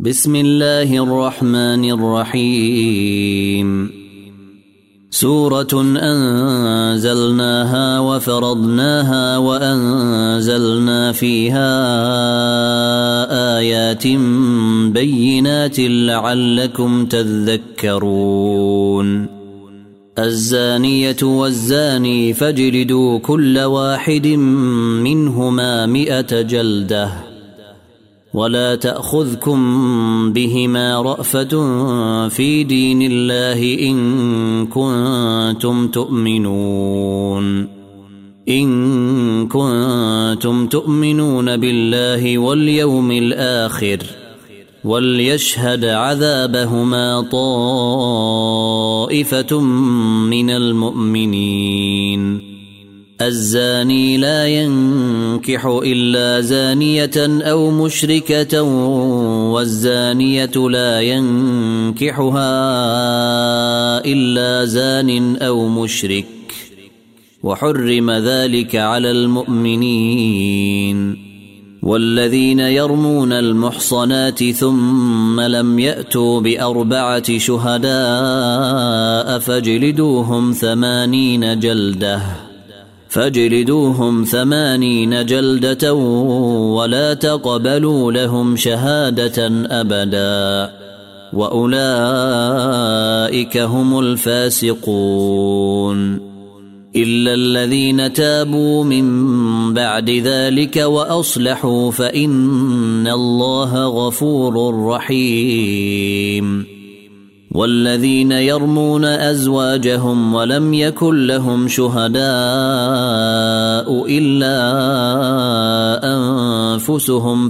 بسم الله الرحمن الرحيم. سورة أنزلناها وفرضناها وأنزلنا فيها آيات بينات لعلكم تذكرون. الزانية والزاني فاجلدوا كل واحد منهما 100 جلدة ولا تأخذكم بهما رأفة في دين الله إن كنتم تؤمنون بالله واليوم الآخر وليشهد عذابهما طائفة من المؤمنين. الزاني لا ينكح إلا زانية أو مشركة والزانية لا ينكحها إلا زان أو مشرك وحرم ذلك على المؤمنين. والذين يرمون المحصنات ثم لم يأتوا ب4 شهداء فاجلدوهم 80 جلدة ولا تقبلوا لهم شهادة أبدا وأولئك هم الفاسقون. إلا الذين تابوا من بعد ذلك وأصلحوا فإن الله غفور رحيم. والذين يرمون أزواجهم ولم يكن لهم شهداء إلا أنفسهم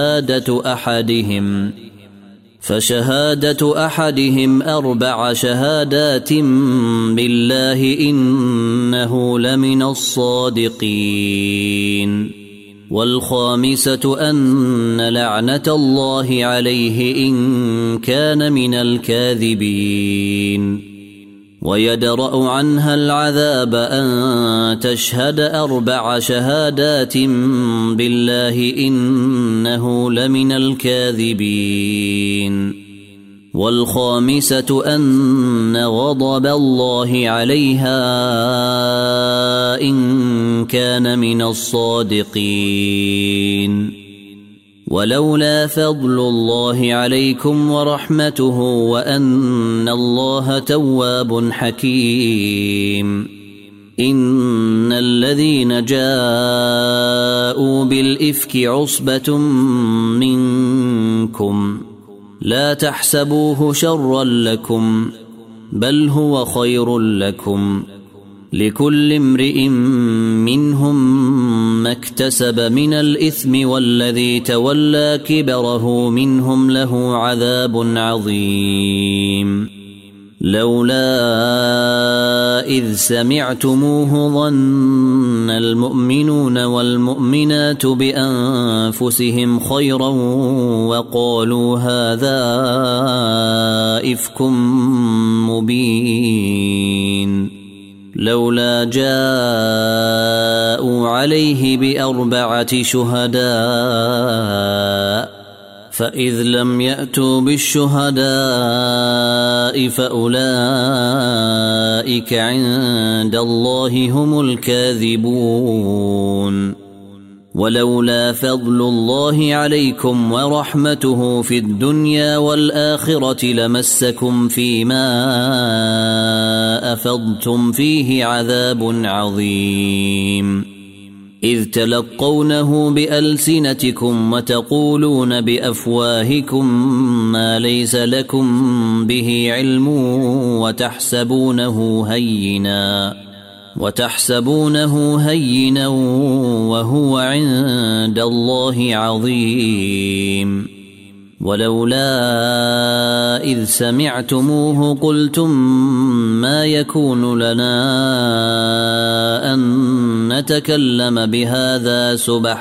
فشهادة أحدهم 4 شهادات بالله إنه لمن الصادقين. والخامسة أن لعنة الله عليه إن كان من الكاذبين. ويدرأ عنها العذاب أن تشهد 4 شهادات بالله إنه لمن الكاذبين. والخامسة أن غضب الله عليها إن كان من الصادقين. ولولا فضل الله عليكم ورحمته وأن الله تواب حكيم. إن الذين جاءوا بالإفك عصبة منكم لا تحسبوه شرا لكم بل هو خير لكم لكل امرئ منهم ما اكتسب من الإثم والذي تولى كبره منهم له عذاب عظيم. لولا إذ سمعتموه ظن المؤمنون والمؤمنات بأنفسهم خيرا وقالوا هذا إفك مبين. لولا جاءوا عليه ب4 شهداء فإذ لم يأتوا بالشهداء فأولئك عند الله هم الكاذبون. ولولا فضل الله عليكم ورحمته في الدنيا والآخرة لمسكم فيما أفضتم فيه عذاب عظيم. إذ تلقونه بألسنتكم وتقولون بأفواهكم ما ليس لكم به علم وتحسبونه هينا وهو عند الله عظيم. ولولا إذ سمعتموه قلتم ما يكون لنا أن نتكلم بهذا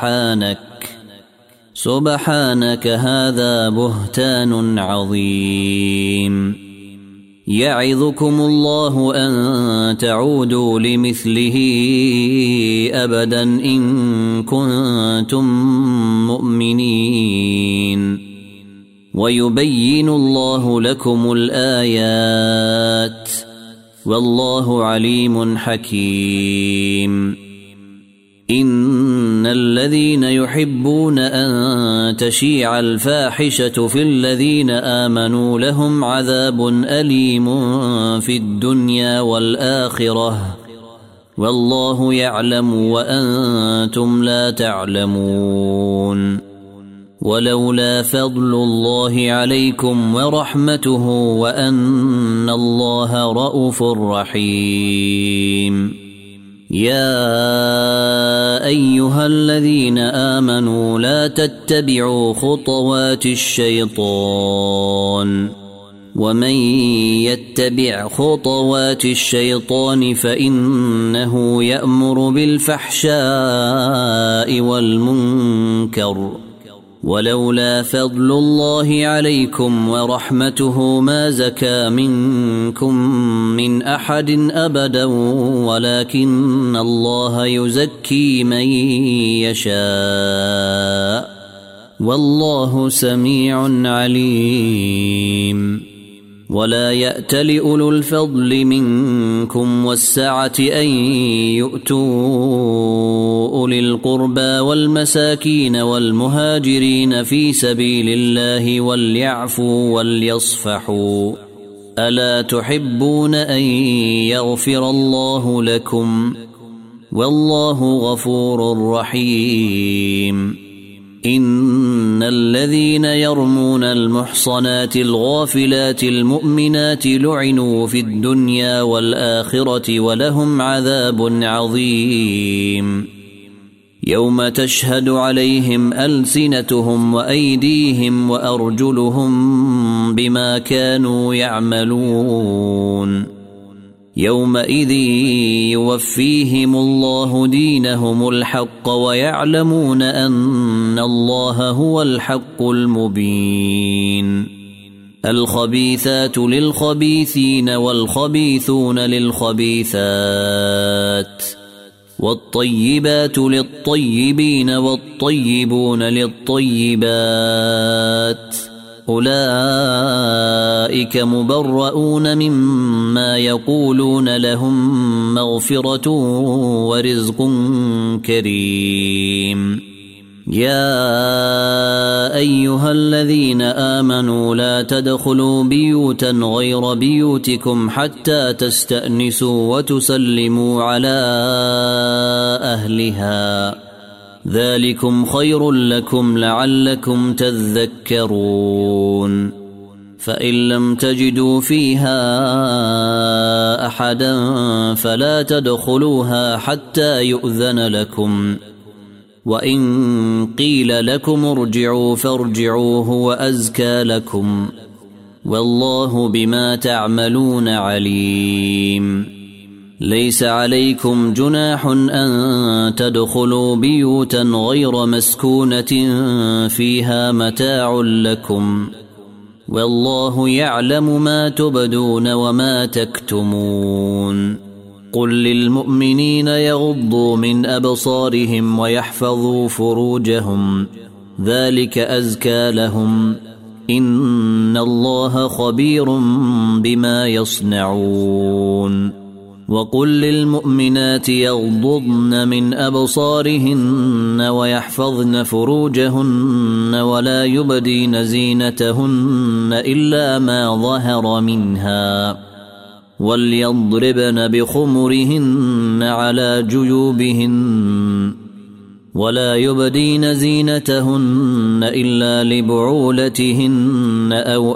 سبحانك هذا بهتان عظيم. يعظكم الله أن تعودوا لمثله أبدا إن كنتم مؤمنين ويبين الله لكم الآيات والله عليم حكيم. إن الذين يحبون أن تشيع الفاحشة في الذين آمنوا لهم عذاب أليم في الدنيا والآخرة والله يعلم وأنتم لا تعلمون. ولولا فضل الله عليكم ورحمته وأن الله رءوف رحيم. يا أيها الذين آمنوا لا تتبعوا خطوات الشيطان ومن يتبع خطوات الشيطان فإنه يأمر بالفحشاء والمنكر ولولا فضل الله عليكم ورحمته ما زكى منكم من أحد أبدا ولكن الله يزكي من يشاء والله سميع عليم. ولا يأتل أولو الفضل منكم والسعة أن يؤتوا أولي القربى والمساكين والمهاجرين في سبيل الله وليعفوا وليصفحوا ألا تحبون أن يغفر الله لكم والله غفور رحيم. إن الذين يرمون المحصنات الغافلات المؤمنات لعنوا في الدنيا والآخرة ولهم عذاب عظيم. يوم تشهد عليهم ألسنتهم وأيديهم وأرجلهم بما كانوا يعملون يومئذ يوفيهم الله دينهم الحق ويعلمون أن الله هو الحق المبين. الخبيثات للخبيثين والخبيثون للخبيثات والطيبات للطيبين والطيبون للطيبات أولئك مبرؤون مما يقولون لهم مغفرة ورزق كريم. يا أيها الذين آمنوا لا تدخلوا بيوتا غير بيوتكم حتى تستأنسوا وتسلموا على أهلها ذلكم خير لكم لعلكم تذكرون. فإن لم تجدوا فيها أحدا فلا تدخلوها حتى يؤذن لكم وإن قيل لكم ارجعوا فارجعوا هو أزكى لكم والله بما تعملون عليم. ليس عليكم جناح أن تدخلوا بيوتا غير مسكونة فيها متاع لكم والله يعلم ما تبدون وما تكتمون. قل للمؤمنين يغضوا من أبصارهم ويحفظوا فروجهم ذلك أزكى لهم إن الله خبير بما يصنعون. وقل للمؤمنات يغضضن من أبصارهن ويحفظن فروجهن ولا يبدين زينتهن إلا ما ظهر منها وليضربن بخمرهن على جيوبهن ولا يبدين زينتهن إلا لبعولتهن أو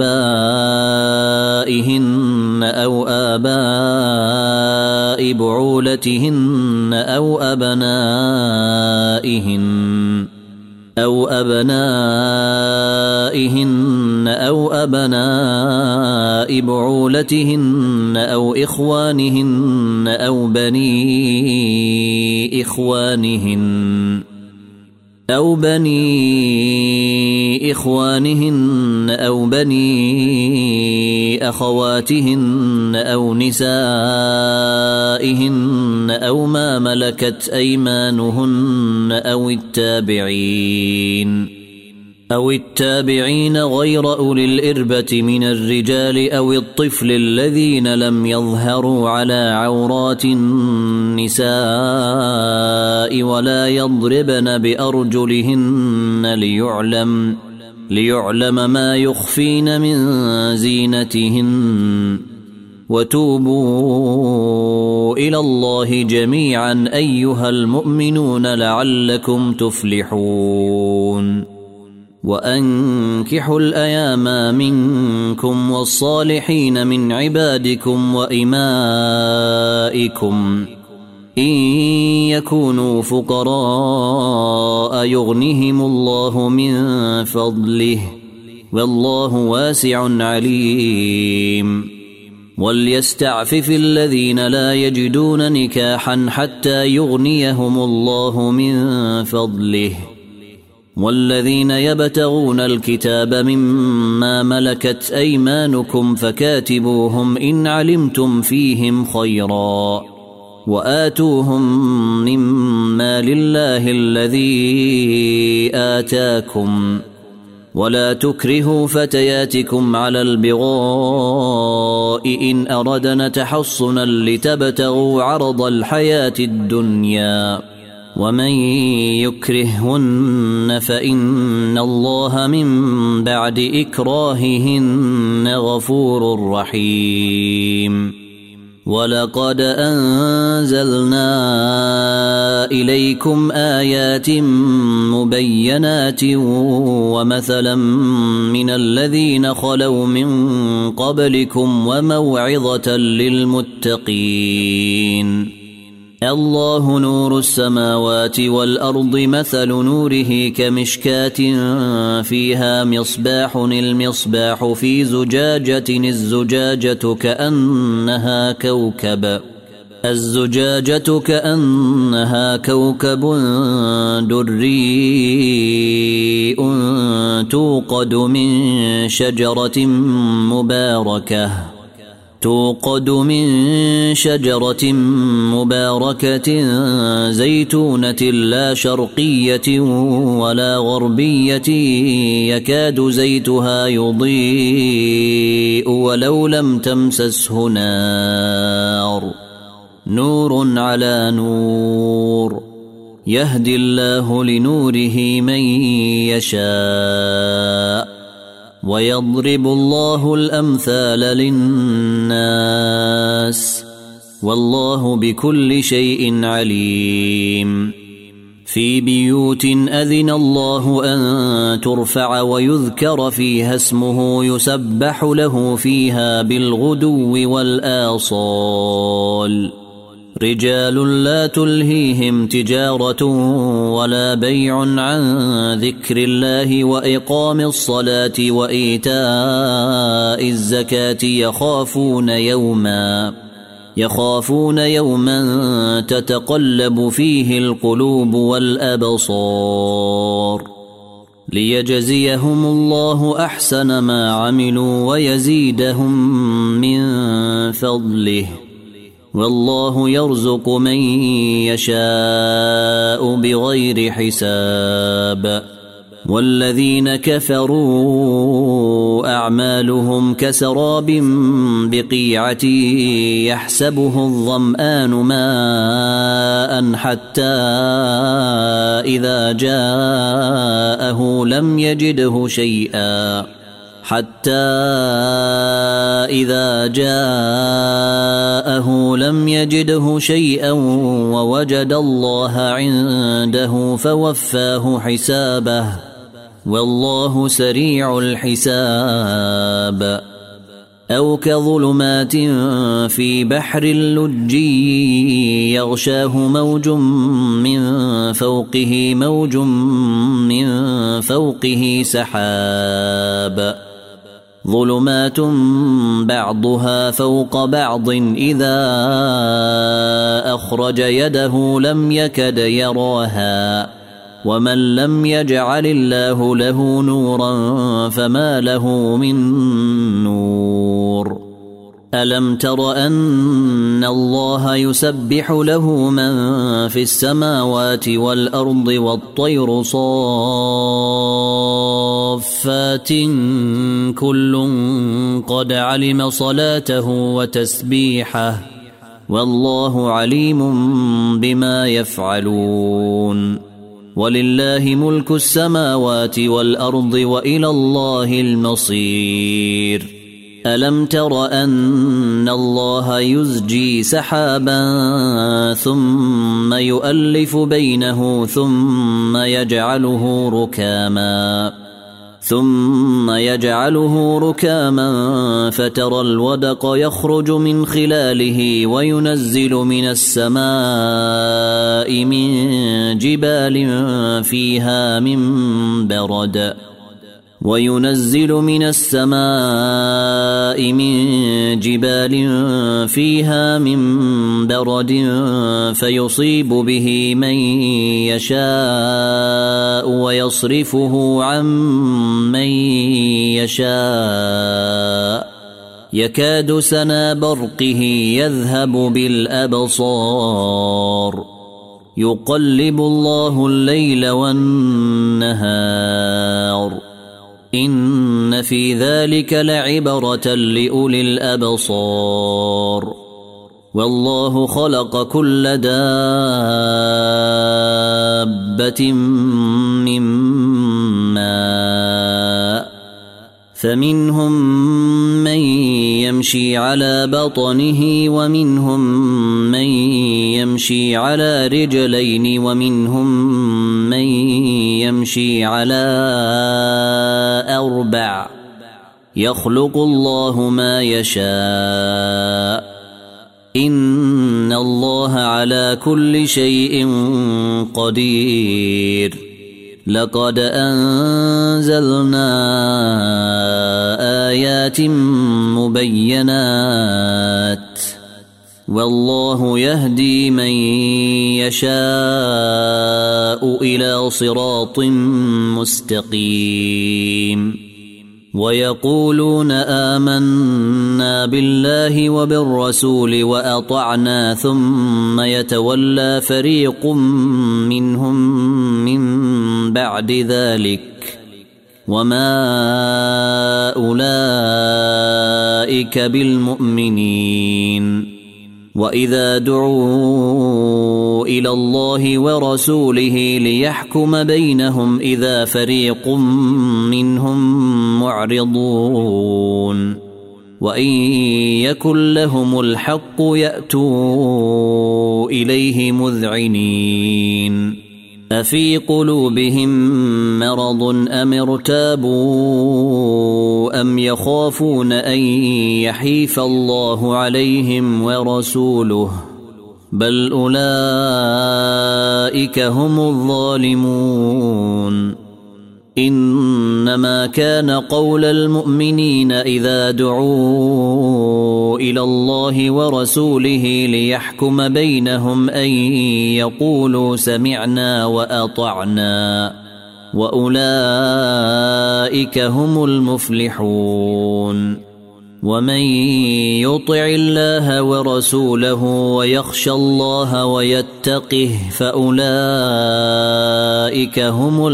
آباء بعولتهن أو أبنائهن أو بعولتهن أو إخوانهن أو بني إخوانهن أو بني أخواتهن أو نسائهن أو ما ملكت أيمانهن أو التابعين غير أولي الإربة من الرجال أو الطفل الذين لم يظهروا على عورات النساء ولا يضربن بأرجلهن ليعلم ما يخفين من زينتهن وتوبوا إلى الله جميعا أيها المؤمنون لعلكم تفلحون وأنكحوا الأيام منكم والصالحين من عبادكم وإمائكم إن يكونوا فقراء يغنهم الله من فضله والله واسع عليم وليستعفف الذين لا يجدون نكاحا حتى يغنيهم الله من فضله والذين يبتغون الكتاب مما ملكت أيمانكم فكاتبوهم إن علمتم فيهم خيرا وآتوهم مما لله الذي آتاكم ولا تكرهوا فتياتكم على البغاء إن أردن تحصنا لتبتغوا عرض الحياة الدنيا ومن يكرههن فإن الله من بعد إكراههن غفور رحيم ولقد أنزلنا إليكم آيات مبينات ومثلا من الذين خلوا من قبلكم وموعظة للمتقين الله نور السماوات والأرض مثل نوره كمشكاة فيها مصباح المصباح في زجاجة الزجاجة كأنها كوكب دري توقد من شجرة مباركة زيتونة لا شرقية ولا غربية يكاد زيتها يضيء ولو لم تمسسه نور على نور يهدي الله لنوره من يشاء ويضرب الله الأمثال للناس والله بكل شيء عليم في بيوت أذن الله أن ترفع ويذكر فيها اسمه يسبح له فيها بالغدو والآصال رجال لا تلهيهم تجارة ولا بيع عن ذكر الله وإقام الصلاة وإيتاء الزكاة يخافون يوما تتقلب فيه القلوب والأبصار ليجزيهم الله أحسن ما عملوا ويزيدهم من فضله والله يرزق من يشاء بغير حساب والذين كفروا أعمالهم كسراب بقيعة يحسبه الظمآن ماء حتى إذا جاءه لم يجده شيئا ووجد الله عنده فوفاه حسابه والله سريع الحساب أو كظلمات في بحر اللجي يغشاه موج من فوقه سحاب ظلمات بعضها فوق بعض إذا أخرج يده لم يكد يراها ومن لم يجعل الله له نورا فما له من نور ألم تر أن الله يسبح له من في السماوات والأرض والطير صافات كل قد علم صلاته وتسبيحه والله عليم بما يفعلون ولله ملك السماوات والأرض وإلى الله المصير ألم تر أن الله يزجي سحابا ثم يؤلف بينه ثم يجعله ركاما فترى الودق يخرج من خلاله وينزل من السماء من جبال فيها من برد فيصيب به من يشاء ويصرفه عن من يشاء يكاد سنا برقه يذهب بالأبصار يقلب الله الليل والنهار إن في ذلك لعبرة لأولي الأبصار والله خلق كل دابة من ماء فمنهم من يمشي على بطنه ومنهم من يمشي على رجلين ومنهم من يمشي على 4 يخلق الله ما يشاء إن الله على كل شيء قدير لقد أنزلنا آيات مبينات والله يهدي من يشاء إلى صراط مستقيم ويقولون آمنا بالله وبالرسول وأطعنا ثم يتولى فريق منهم من بعد ذلك وما أولئك بالمؤمنين وإذا دعوا إلى الله ورسوله ليحكم بينهم إذا فريق منهم معرضون وإن يكن لهم الحق يأتوا إليه مذعنين أفي قلوبهم مرض أم ارتابوا أم يخافون أن يحيف الله عليهم ورسوله بل أولئك هم الظالمون إنما كان قول المؤمنين إذا دعوا إلى الله ورسوله ليحكم بينهم أن يقولوا سمعنا وأطعنا وأولئك هم المفلحون ومن يطع الله ورسوله ويخشى الله ويتقه فأولئك هم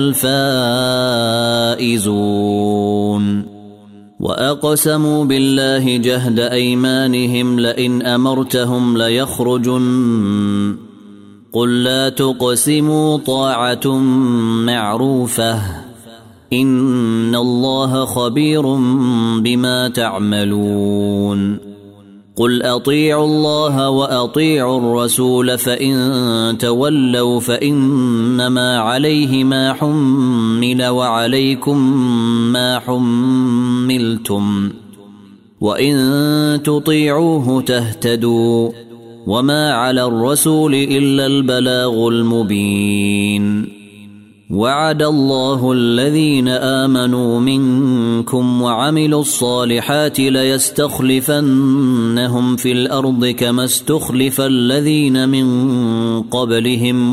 الفائزون وأقسموا بالله جهد أيمانهم لئن أمرتهم ليخرجن قل لا تقسموا طاعة معروفة إن الله خبير بما تعملون قل أطيعوا الله وأطيعوا الرسول فإن تولوا فإنما عليه ما حمل وعليكم ما حملتم وإن تطيعوه تهتدوا وما على الرسول إلا البلاغ المبين وعد الله الذين آمنوا منكم وعملوا الصالحات ليستخلفنهم في الأرض كما استخلف الذين من قبلهم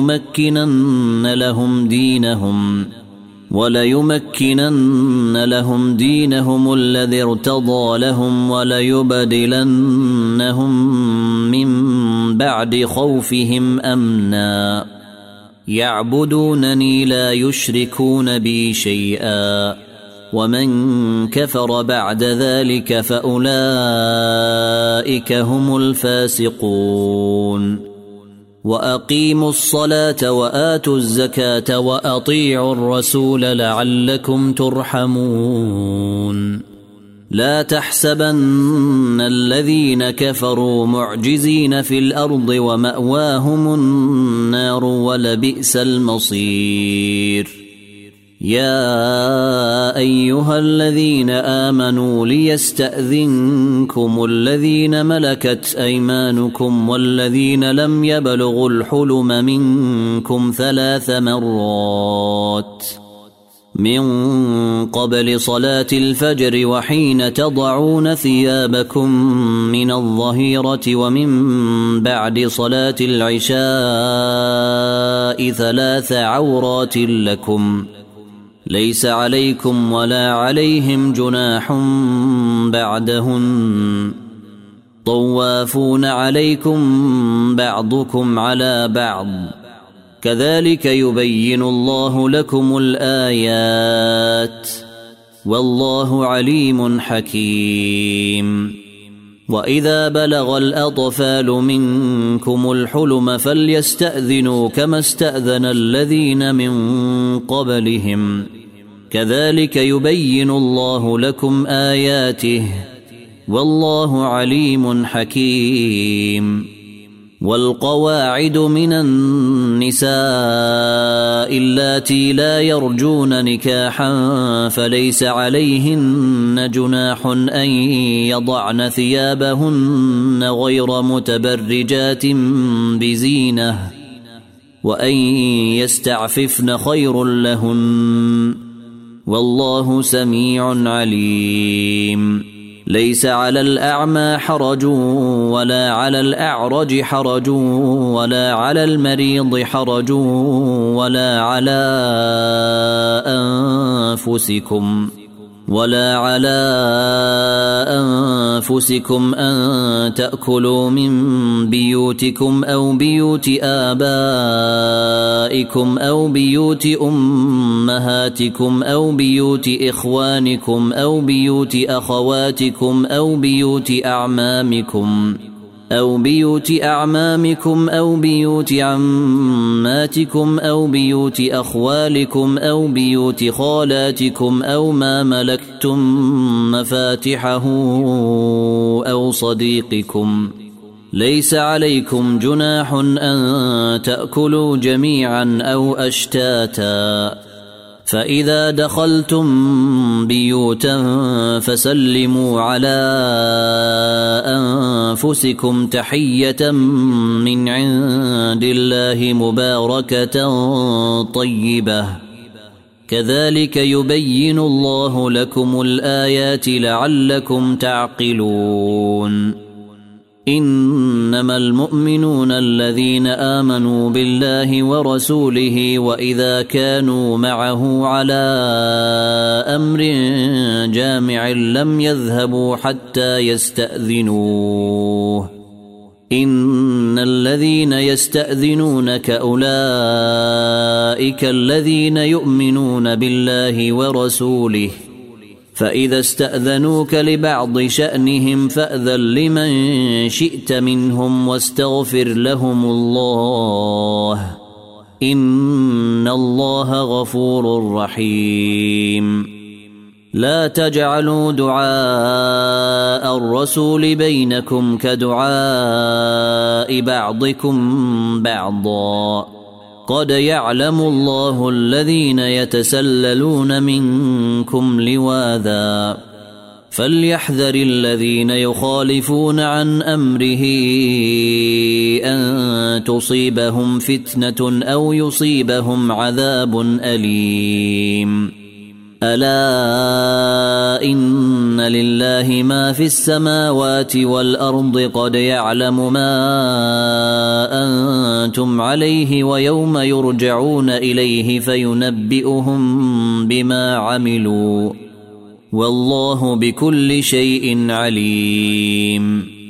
وليمكنن لهم دينهم الذي ارتضى لهم وليبدلنهم من بعد خوفهم أمنا يعبدونني لا يشركون بي شيئا ومن كفر بعد ذلك فأولئك هم الفاسقون وأقيموا الصلاة وآتوا الزكاة وأطيعوا الرسول لعلكم ترحمون لا تحسبن الذين كفروا معجزين في الأرض ومأواهم النار ولبئس المصير يا أيها الذين آمنوا ليستأذنكم الذين ملكت أيمانكم والذين لم يبلغوا الحلم منكم 3 مرات من قبل صلاة الفجر وحين تضعون ثيابكم من الظهيرة ومن بعد صلاة العشاء 3 عورات لكم ليس عليكم ولا عليهم جناح بعدهن طوافون عليكم بعضكم على بعض كذلك يبين الله لكم الآيات والله عليم حكيم وإذا بلغ الأطفال منكم الحلم فليستأذنوا كما استأذن الذين من قبلهم كذلك يبين الله لكم آياته والله عليم حكيم والقواعد من النساء اللاتي لا يرجون نكاحا فليس عليهن جناح أن يضعن ثيابهن غير متبرجات بزينة وأن يستعففن خير لهن والله سميع عليم ليس على الأعمى حرج ولا على الأعرج حرج ولا على المريض حرج ولا على أنفسكم أن تأكلوا من بيوتكم أو بيوت آبائكم أو بيوت أمهاتكم أو بيوت إخوانكم أو بيوت أخواتكم أو بيوت أعمامكم أو بيوت عماتكم أو بيوت أخوالكم أو بيوت خالاتكم أو ما ملكتم مفاتحه أو صديقكم ليس عليكم جناح أن تأكلوا جميعا أو أشتاتا فإذا دخلتم بيوتا فسلموا على أنفسكم تحية من عند الله مباركة طيبة كذلك يبين الله لكم الآيات لعلكم تعقلون إنما المؤمنون الذين آمنوا بالله ورسوله وإذا كانوا معه على أمر جامع لم يذهبوا حتى يستأذنوه إن الذين يستأذنونك أولئك الذين يؤمنون بالله ورسوله فإذا استأذنوك لبعض شأنهم فأذن لمن شئت منهم واستغفر لهم الله إن الله غفور رحيم لا تجعلوا دعاء الرسول بينكم كدعاء بعضكم بعضا قد يعلم الله الذين يتسللون منكم لواذا فليحذر الذين يخالفون عن أمره أن تصيبهم فتنة أو يصيبهم عذاب أليم ألا إن لله ما في السماوات والأرض قد يعلم ما أنتم عليه ويوم يرجعون إليه فينبئهم بما عملوا والله بكل شيء عليم